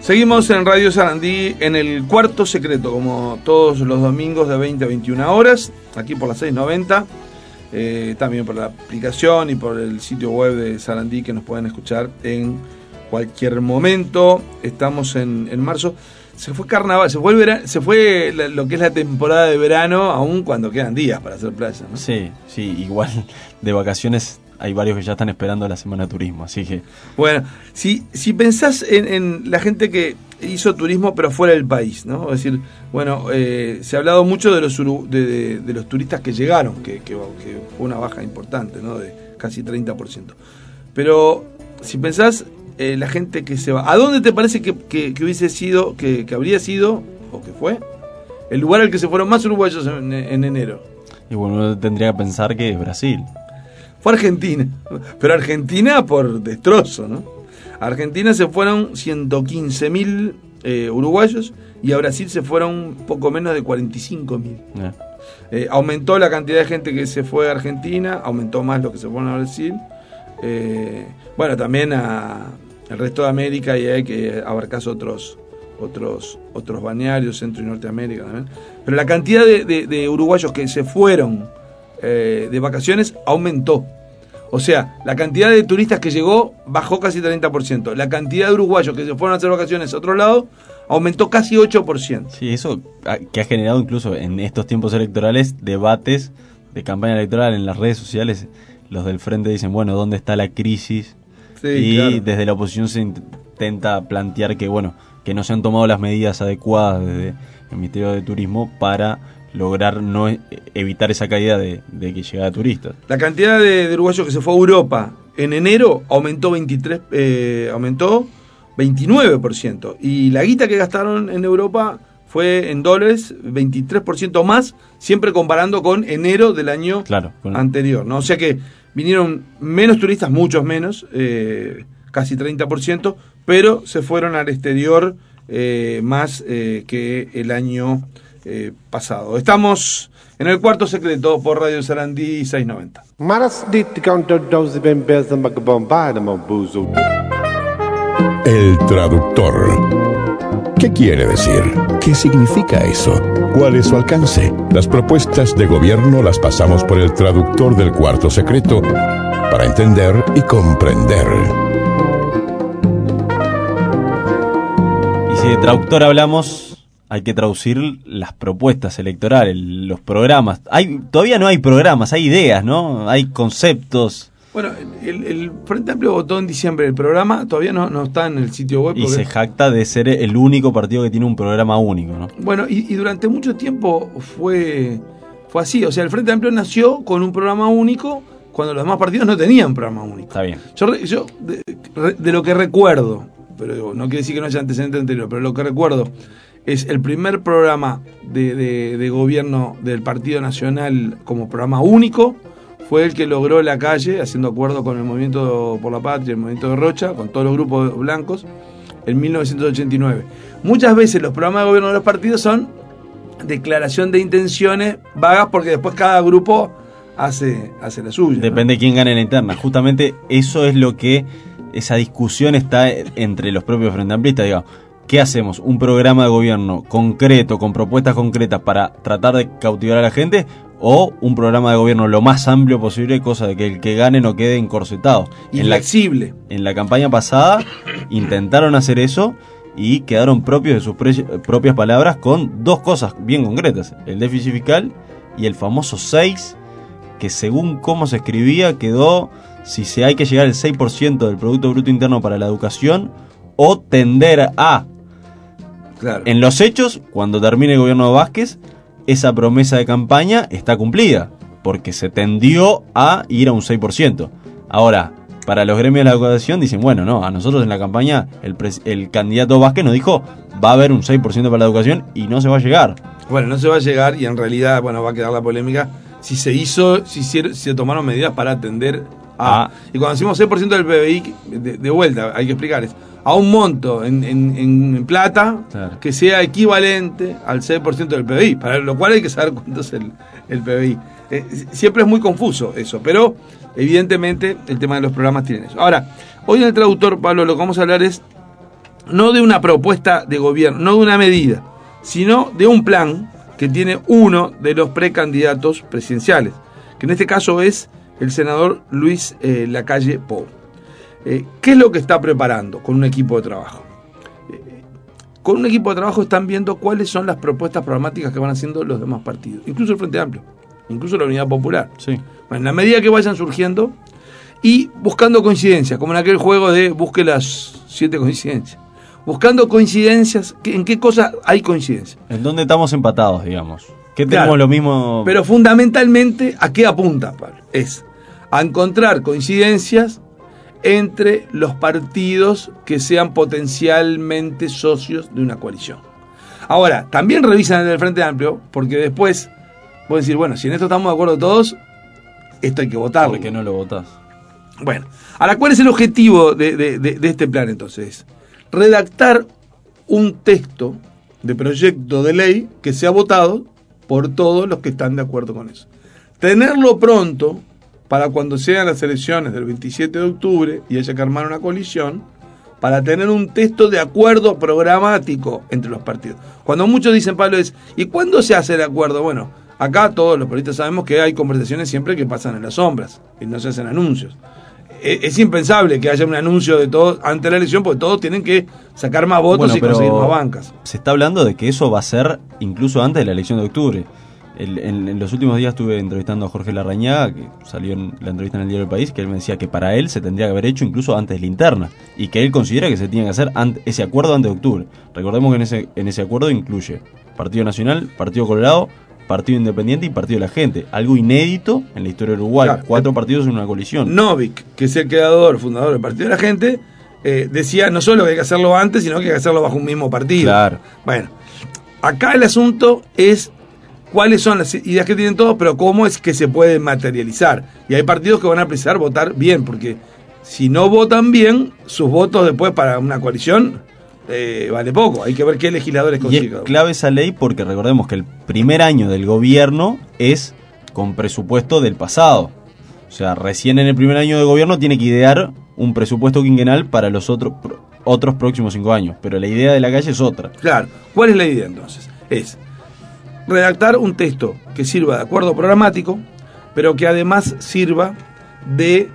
Seguimos en Radio Sarandí en el Cuarto Secreto, como todos los domingos de 20 a 21 horas, aquí por la 690, también por la aplicación y por el sitio web de Sarandí, que nos pueden escuchar en cualquier momento. Estamos en marzo. Se fue carnaval, se fue el verano, se fue lo que es la temporada de verano, aún cuando quedan días para hacer playa, ¿no? Sí, igual de vacaciones hay varios que ya están esperando la semana de turismo, así que... Bueno, si pensás en la gente que hizo turismo pero fuera del país, ¿no? Es decir, bueno, se ha hablado mucho de los turistas que llegaron, que fue una baja importante, ¿no? De casi 30%. Pero si pensás la gente que se va, ¿a dónde te parece que hubiese sido, que habría sido, o que fue, el lugar al que se fueron más uruguayos en enero? Y bueno, uno tendría que pensar que es Brasil. Fue Argentina, pero Argentina por destrozo, ¿no? A Argentina se fueron 115.000 uruguayos y a Brasil se fueron poco menos de 45.000. Aumentó la cantidad de gente que se fue a Argentina, aumentó más lo que se fueron a Brasil. Bueno, también al resto de América, y hay que abarcar otros balnearios, Centro y Norteamérica también. Pero la cantidad de uruguayos que se fueron de vacaciones aumentó. O sea, la cantidad de turistas que llegó bajó casi 30%. La cantidad de uruguayos que se fueron a hacer vacaciones a otro lado aumentó casi 8%. Sí, eso que ha generado incluso en estos tiempos electorales debates de campaña electoral en las redes sociales. Los del frente dicen, bueno, ¿dónde está la crisis? Sí, y claro. Desde la oposición se intenta plantear que, bueno, que no se han tomado las medidas adecuadas desde el Ministerio de Turismo para lograr no evitar esa caída de que llegara turistas. La cantidad de uruguayos que se fue a Europa en enero aumentó 29%. Y la guita que gastaron en Europa fue en dólares 23% más, siempre comparando con enero del año anterior, ¿no? O sea que vinieron menos turistas, muchos menos, casi 30%, pero se fueron al exterior más que el año pasado. Estamos en el Cuarto Secreto por Radio Sarandí 690. El traductor. ¿Qué quiere decir? ¿Qué significa eso? ¿Cuál es su alcance? Las propuestas de gobierno las pasamos por el traductor del Cuarto Secreto para entender y comprender. Y si de traductor hablamos, hay que traducir las propuestas electorales, los programas. Todavía no hay programas, hay ideas, ¿no? Hay conceptos. Bueno, el Frente Amplio votó en diciembre el programa, todavía no está en el sitio web. Y se jacta de ser el único partido que tiene un programa único, ¿no? Bueno, y durante mucho tiempo fue así. O sea, el Frente Amplio nació con un programa único cuando los demás partidos no tenían programa único. Está bien. Yo de lo que recuerdo, pero no quiere decir que no haya antecedente anterior, pero lo que recuerdo es el primer programa de gobierno del Partido Nacional como programa único. Fue el que logró la calle, haciendo acuerdo con el Movimiento por la Patria, el Movimiento de Rocha, con todos los grupos blancos, en 1989. Muchas veces los programas de gobierno de los partidos son declaración de intenciones vagas, porque después cada grupo hace la suya. Depende de quién gane en la interna. Justamente eso es lo que esa discusión está entre los propios frente amplistas, digamos. ¿Qué hacemos? ¿Un programa de gobierno concreto, con propuestas concretas para tratar de cautivar a la gente? ¿O un programa de gobierno lo más amplio posible, cosa de que el que gane no quede encorsetado? Inflexible. En la campaña pasada intentaron hacer eso y quedaron propios de sus propias palabras con dos cosas bien concretas: el déficit fiscal y el famoso 6, que según cómo se escribía quedó si hay que llegar al 6% del Producto Bruto Interno para la educación o tender a... Claro. En los hechos, cuando termine el gobierno de Vázquez, esa promesa de campaña está cumplida, porque se tendió a ir a un 6%. Ahora, para los gremios de la educación dicen, bueno, no, a nosotros en la campaña el candidato Vázquez nos dijo, va a haber un 6% para la educación y no se va a llegar. Bueno, no se va a llegar y en realidad, bueno, va a quedar la polémica si se tomaron medidas para atender a... Y cuando decimos 6% del PBI, de vuelta, hay que explicar eso, a un monto en plata, claro, que sea equivalente al 6% del PBI, para lo cual hay que saber cuánto es el PBI. Siempre es muy confuso eso, pero evidentemente el tema de los programas tiene eso. Ahora, hoy en el traductor, Pablo, lo que vamos a hablar es no de una propuesta de gobierno, no de una medida, sino de un plan que tiene uno de los precandidatos presidenciales, que en este caso es el senador Luis Lacalle Pou. ¿Qué es lo que está preparando con un equipo de trabajo? Con un equipo de trabajo están viendo cuáles son las propuestas programáticas que van haciendo los demás partidos, incluso el Frente Amplio, incluso la Unidad Popular. Sí. Bueno, en la medida que vayan surgiendo y buscando coincidencias, como en aquel juego de busque las 7 coincidencias. Buscando coincidencias, ¿en qué cosas hay coincidencia? ¿En dónde estamos empatados, digamos? ¿Qué Claro, tenemos lo mismo? Pero fundamentalmente, ¿a qué apunta, Pablo? Es a encontrar coincidencias entre los partidos que sean potencialmente socios de una coalición. Ahora, también revisan el Frente Amplio, porque después pueden decir, bueno, si en esto estamos de acuerdo todos, esto hay que votarlo. ¿Por qué no lo votás? Bueno, ahora, ¿cuál es el objetivo de este plan entonces? Redactar un texto de proyecto de ley que sea votado por todos los que están de acuerdo con eso. Tenerlo pronto para cuando sean las elecciones del 27 de octubre y haya que armar una coalición, para tener un texto de acuerdo programático entre los partidos. Cuando muchos dicen, Pablo, ¿y cuándo se hace el acuerdo? Bueno, acá todos los periodistas sabemos que hay conversaciones siempre que pasan en las sombras y no se hacen anuncios. Es impensable que haya un anuncio de todos antes de la elección, porque todos tienen que sacar más votos y conseguir más bancas. Se está hablando de que eso va a ser incluso antes de la elección de octubre. En los últimos días estuve entrevistando a Jorge Larrañaga, que salió en la entrevista en el diario El País, que él me decía que para él se tendría que haber hecho incluso antes de la interna, y que él considera que se tiene que hacer ese acuerdo antes de octubre. Recordemos que en ese acuerdo incluye Partido Nacional, Partido Colorado, Partido Independiente y Partido de la Gente. Algo inédito en la historia de Uruguay. Claro, 4 partidos en una coalición. Novik, que es el fundador del Partido de la Gente, decía no solo que hay que hacerlo antes, sino que hay que hacerlo bajo un mismo partido. Claro. Bueno, acá el asunto es cuáles son las ideas que tienen todos, pero cómo es que se puede materializar. Y hay partidos que van a precisar votar bien, porque si no votan bien, sus votos después para una coalición vale poco. Hay que ver qué legisladores consiguen. Y es clave esa ley porque recordemos que el primer año del gobierno es con presupuesto del pasado. O sea, recién en el primer año de gobierno tiene que idear un presupuesto quinquenal para los otros próximos 5 años. Pero la idea de Lacalle es otra. Claro. ¿Cuál es la idea entonces? Es redactar un texto que sirva de acuerdo programático, pero que además sirva de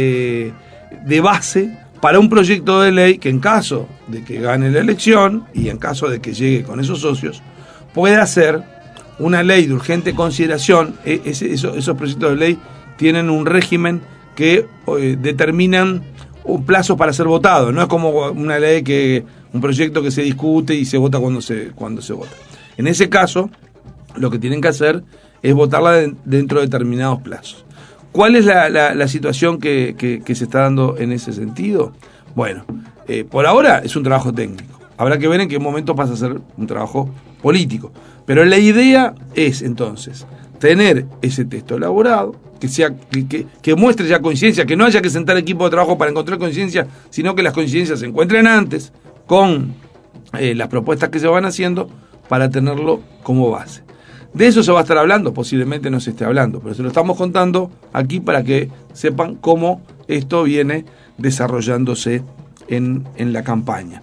base para un proyecto de ley que en caso de que gane la elección y en caso de que llegue con esos socios, pueda ser una ley de urgente consideración. Esos proyectos de ley tienen un régimen que determinan un plazo para ser votado. No es como una ley un proyecto que se discute y se vota cuando se vota. En ese caso, lo que tienen que hacer es votarla dentro de determinados plazos. ¿Cuál es la situación que se está dando en ese sentido? Bueno, por ahora es un trabajo técnico. Habrá que ver en qué momento pasa a ser un trabajo político. Pero la idea es, entonces, tener ese texto elaborado, que muestre ya coincidencia, que no haya que sentar equipo de trabajo para encontrar coincidencia, sino que las coincidencias se encuentren antes con las propuestas que se van haciendo para tenerlo como base. De eso se va a estar hablando, posiblemente no se esté hablando, pero se lo estamos contando aquí para que sepan cómo esto viene desarrollándose en la campaña.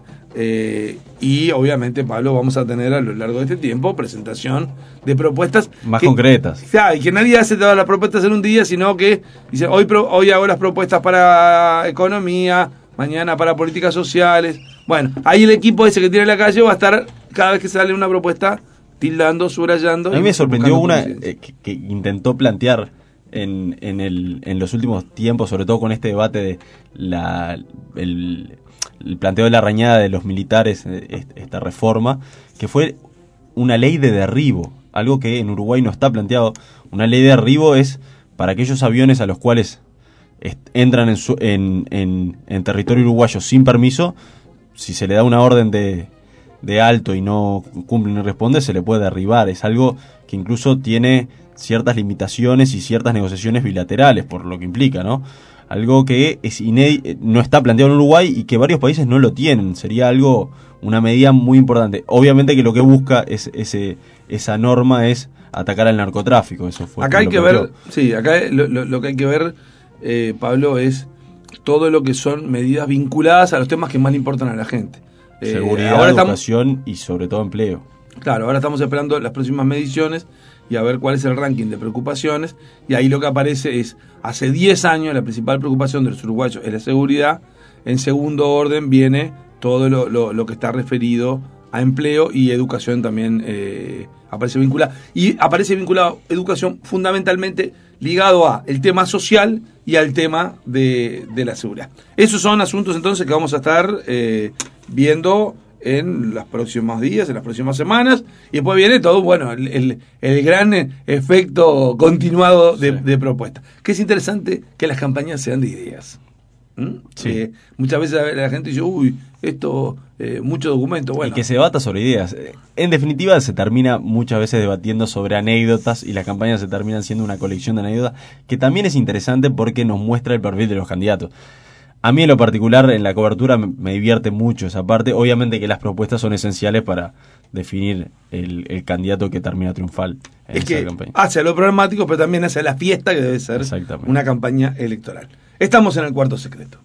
Y obviamente, Pablo, vamos a tener a lo largo de este tiempo presentación de propuestas más concretas. Y que nadie hace todas las propuestas en un día, sino que dice, hoy hago las propuestas para economía, mañana para políticas sociales. Bueno, ahí el equipo ese que tiene Lacalle va a estar, cada vez que sale una propuesta, tildando, subrayando. A mí me sorprendió una que intentó plantear en los últimos tiempos, sobre todo con este debate de el planteo de la Larrañaga de los militares, esta reforma, que fue una ley de derribo, algo que en Uruguay no está planteado. Una ley de derribo es para aquellos aviones a los cuales entran en territorio uruguayo sin permiso. Si se le da una orden de alto y no cumple ni responde, se le puede derribar. Es algo que incluso tiene ciertas limitaciones y ciertas negociaciones bilaterales, por lo que implica, ¿no? Algo que es no está planteado en Uruguay y que varios países no lo tienen. Sería una medida muy importante. Obviamente que lo que busca esa norma es atacar al narcotráfico. Eso fue. Acá hay que ver, acá lo que hay que ver, Pablo, es todo lo que son medidas vinculadas a los temas que más le importan a la gente. Seguridad, ahora educación y sobre todo empleo. Claro, ahora estamos esperando las próximas mediciones y a ver cuál es el ranking de preocupaciones. Y ahí lo que aparece es, hace 10 años la principal preocupación de los uruguayos es la seguridad. En segundo orden viene todo lo que está referido a empleo, y educación también aparece vinculada. Y aparece vinculado educación fundamentalmente ligado a el tema social y al tema de la seguridad. Esos son asuntos entonces que vamos a estar viendo en los próximos días, en las próximas semanas, y después viene todo, bueno, el gran efecto continuado de propuestas. Que es interesante que las campañas sean de ideas. Sí. Muchas veces la gente dice, uy, esto, mucho documento. Bueno. Y que se debata sobre ideas. En definitiva, se termina muchas veces debatiendo sobre anécdotas, y las campañas se terminan siendo una colección de anécdotas, que también es interesante porque nos muestra el perfil de los candidatos. A mí en lo particular, en la cobertura, me divierte mucho esa parte. Obviamente que las propuestas son esenciales para definir el candidato que termina triunfal en es esa que campaña. hace lo programático, pero también hace la fiesta que debe ser una campaña electoral. Estamos en el cuarto secreto.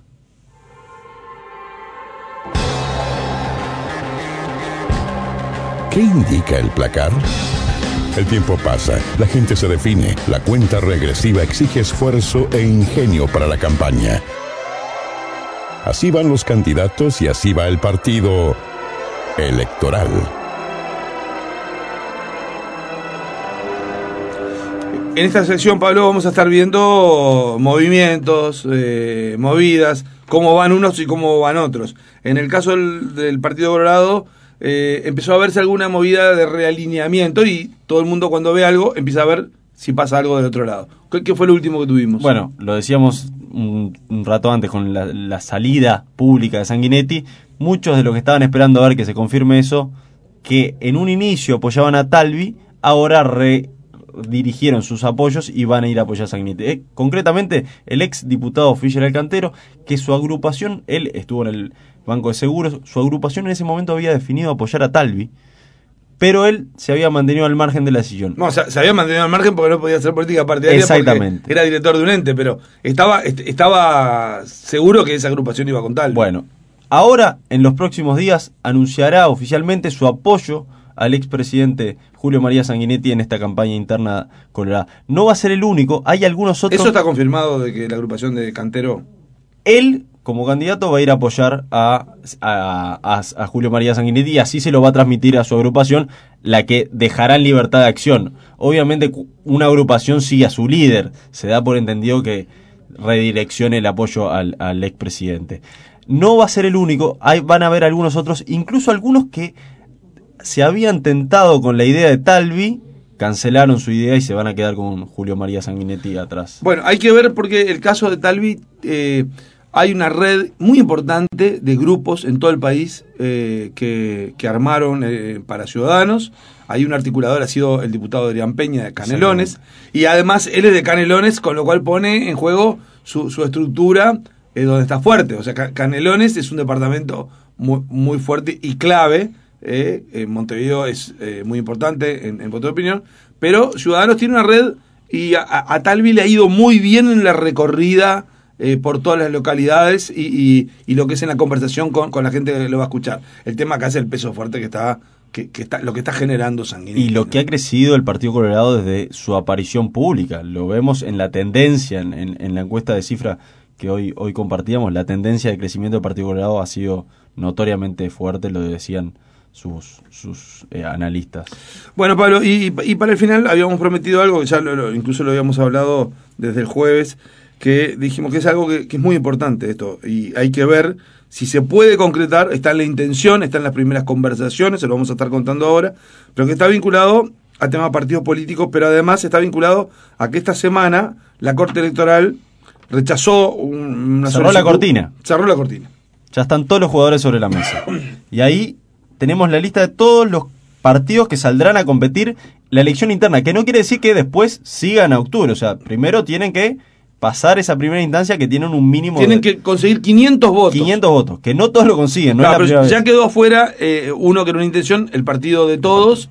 ¿Qué indica el placar? El tiempo pasa, la gente se define, la cuenta regresiva exige esfuerzo e ingenio para la campaña. Así van los candidatos y así va el partido electoral. En esta sección, Pablo, vamos a estar viendo movimientos, movidas, cómo van unos y cómo van otros. En el caso del Partido Colorado, empezó a verse alguna movida de realineamiento, y todo el mundo cuando ve algo empieza a ver si pasa algo del otro lado. ¿Qué fue lo último que tuvimos? Bueno, lo decíamos un rato antes con la salida pública de Sanguinetti. Muchos de los que estaban esperando a ver que se confirme eso, que en un inicio apoyaban a Talvi, ahora redirigieron sus apoyos y van a ir a apoyar a Sanguinetti. Concretamente, el ex diputado Fischer Alcantero, que su agrupación, él estuvo en el Banco de Seguros, su agrupación en ese momento había definido apoyar a Talvi, pero él se había mantenido al margen de la decisión. No, se había mantenido al margen porque no podía hacer política partidaria. Exactamente. Era director de un ente, pero estaba seguro que esa agrupación iba con Talvi. Bueno, ahora, en los próximos días, anunciará oficialmente su apoyo al expresidente Julio María Sanguinetti en esta campaña interna colorada. No va a ser el único, hay algunos otros. ¿Eso está confirmado de que la agrupación de Cantero? Él, como candidato, va a ir a apoyar a Julio María Sanguinetti, y así se lo va a transmitir a su agrupación, la que dejará en libertad de acción. Obviamente, una agrupación sigue a su líder, se da por entendido que redireccione el apoyo al expresidente. No va a ser el único, van a haber algunos otros, incluso algunos que se habían tentado con la idea de Talvi, cancelaron su idea y se van a quedar con Julio María Sanguinetti atrás. Bueno, hay que ver, porque el caso de Talvi, hay una red muy importante de grupos en todo el país que armaron para Ciudadanos. Hay un articulador, ha sido el diputado Adrián Peña de Canelones, sí. Y además él es de Canelones, con lo cual pone en juego su estructura donde está fuerte. O sea, Canelones es un departamento muy, muy fuerte y clave. En Montevideo es muy importante, en voto de opinión, pero Ciudadanos tiene una red, y a Talvi le ha ido muy bien en la recorrida por todas las localidades y lo que es en la conversación con la gente que lo va a escuchar. El tema acá es el peso fuerte que está lo que está generando Sanguinetti. Y lo que ha crecido el Partido Colorado desde su aparición pública. Lo vemos en la tendencia, en la encuesta de cifra que hoy compartíamos. La tendencia de crecimiento del Partido Colorado ha sido notoriamente fuerte, lo decían sus analistas. Bueno, Pablo, y para el final habíamos prometido algo, que ya incluso lo habíamos hablado desde el jueves, que dijimos que es algo que es muy importante esto, y hay que ver si se puede concretar. Está en la intención, está en las primeras conversaciones, se lo vamos a estar contando ahora, pero que está vinculado al tema de partidos políticos, pero además está vinculado a que esta semana la Corte Electoral rechazó una Cerró la cortina. Cerró la cortina. Ya están todos los jugadores sobre la mesa. Y ahí tenemos la lista de todos los partidos que saldrán a competir la elección interna, que no quiere decir que después sigan a octubre. O sea, primero tienen que pasar esa primera instancia, que tienen un mínimo. Tienen que conseguir 500 votos. 500 votos, que no todos lo consiguen. No, claro, es la pero primera ya vez. quedó afuera uno que era una intención, el partido de todos.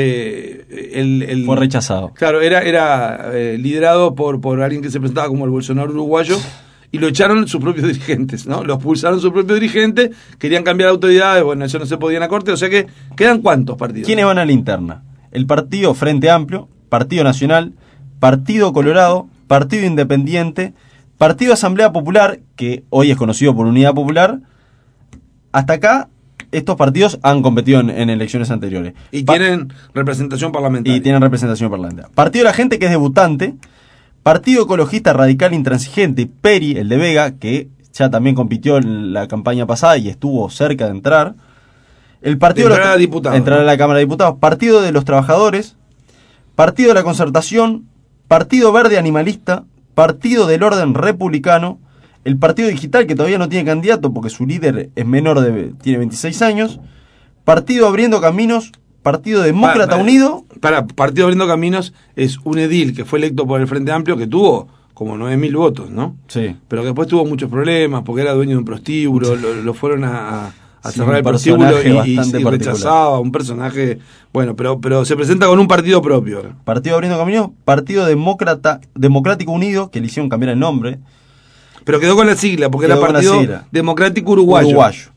Fue rechazado. Claro, era liderado por alguien que se presentaba como el Bolsonaro uruguayo, y lo echaron sus propios dirigentes, ¿no? Los expulsaron sus propios dirigentes, querían cambiar de autoridades, bueno, eso no se podía en la Corte, o sea que quedan ¿cuántos partidos? ¿Quiénes van a la interna? El Partido Frente Amplio, Partido Nacional, Partido Colorado, Partido Independiente, Partido Asamblea Popular, que hoy es conocido por Unidad Popular. Hasta acá, estos partidos han competido en elecciones anteriores. Y tienen representación parlamentaria. Partido de la Gente, que es debutante. Partido Ecologista Radical Intransigente, PERI, el de Vega, que ya también compitió en la campaña pasada y estuvo cerca de entrar. El Partido de entrar a diputados. Entrar a la Cámara de Diputados. Partido de los Trabajadores. Partido de la Concertación. Partido Verde Animalista. Partido del Orden Republicano. El Partido Digital, que todavía no tiene candidato porque su líder es menor tiene 26 años. Partido Abriendo Caminos. Partido Demócrata Unido. Partido Abriendo Caminos es un edil que fue electo por el Frente Amplio que tuvo como 9.000 votos, ¿no? Sí. Pero que después tuvo muchos problemas porque era dueño de un prostíbulo, lo fueron a sí, cerrar el prostíbulo y rechazaba, un personaje, bueno, pero se presenta con un partido propio. Partido Abriendo Caminos, Partido Democrático Unido, que le hicieron cambiar el nombre. Pero quedó con la sigla, porque era Partido Democrático Uruguayo.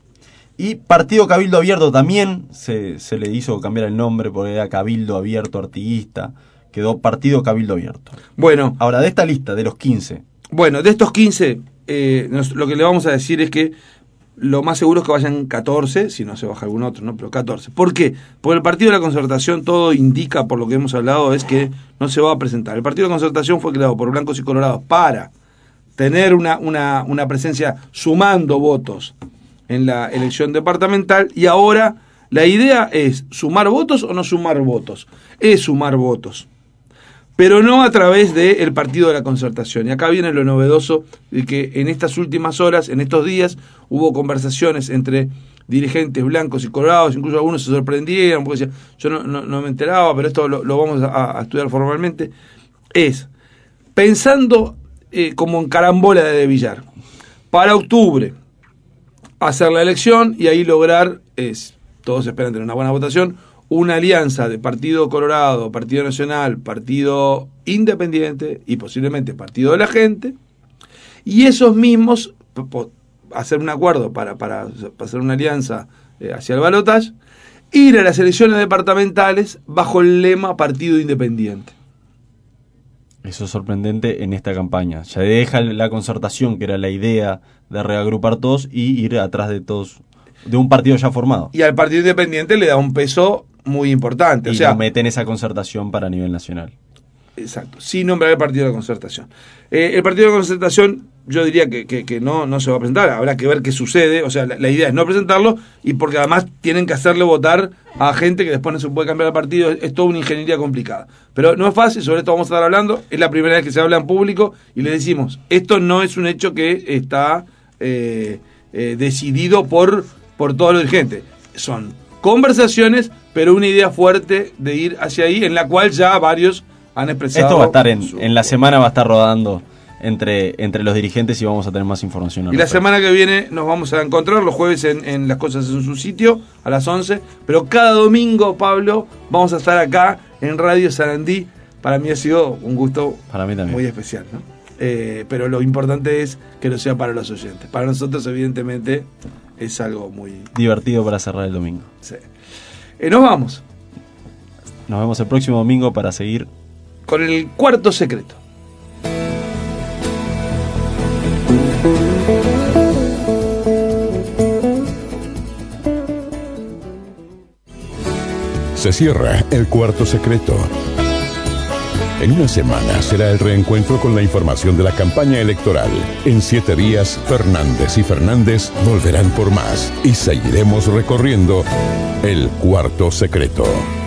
Y Partido Cabildo Abierto también se le hizo cambiar el nombre porque era Cabildo Abierto Artiguista. Quedó Partido Cabildo Abierto. Bueno. Ahora, de esta lista, de los 15. Bueno, de estos 15, lo que le vamos a decir es que lo más seguro es que vayan 14, si no se baja algún otro, ¿no? Pero 14. ¿Por qué? Porque el Partido de la Concertación, todo indica, por lo que hemos hablado, es que no se va a presentar. El Partido de la Concertación fue creado por blancos y colorados para tener una presencia sumando votos en la elección departamental, y ahora la idea es sumar votos o no sumar votos. Es sumar votos, pero no a través del Partido de la Concertación. Y acá viene lo novedoso de que en estas últimas horas, en estos días, hubo conversaciones entre dirigentes blancos y colorados, incluso algunos se sorprendieron, porque decían, yo no me enteraba, pero esto lo vamos a estudiar formalmente. Es pensando como en carambola de billar, para octubre hacer la elección y ahí lograr, todos esperan tener una buena votación, una alianza de Partido Colorado, Partido Nacional, Partido Independiente y posiblemente Partido de la Gente, y esos mismos hacer un acuerdo para hacer una alianza hacia el balotaje, ir a las elecciones departamentales bajo el lema Partido Independiente. Eso es sorprendente en esta campaña. Ya deja la concertación, que era la idea de reagrupar todos y ir atrás de todos, de un partido ya formado. Y al Partido Independiente le da un peso muy importante. Y lo mete en esa concertación para nivel nacional. Exacto, sin nombrar el Partido de la Concertación. El Partido de la Concertación, yo diría que no se va a presentar, habrá que ver qué sucede, o sea, la idea es no presentarlo, y porque además tienen que hacerle votar a gente que después no se puede cambiar el partido, es toda una ingeniería complicada. Pero no es fácil, sobre esto vamos a estar hablando, es la primera vez que se habla en público, y le decimos, esto no es un hecho que está decidido por todos los dirigentes, son conversaciones, pero una idea fuerte de ir hacia ahí, en la cual ya varios han expresado. Esto va a estar en la semana, va a estar rodando entre los dirigentes y vamos a tener más información. Y la semana que viene nos vamos a encontrar los jueves en Las Cosas en su sitio a las 11, pero cada domingo, Pablo, vamos a estar acá en Radio Sarandí. Para mí ha sido un gusto para mí también muy especial, ¿no? Pero lo importante es que lo sea para los oyentes. Para nosotros, evidentemente, es algo muy divertido para cerrar el domingo. Sí. Nos vamos. Nos vemos el próximo domingo para seguir con el cuarto secreto. Se cierra el cuarto secreto. En una semana será el reencuentro con la información de la campaña electoral. En 7 días, Fernández y Fernández volverán por más y seguiremos recorriendo el cuarto secreto.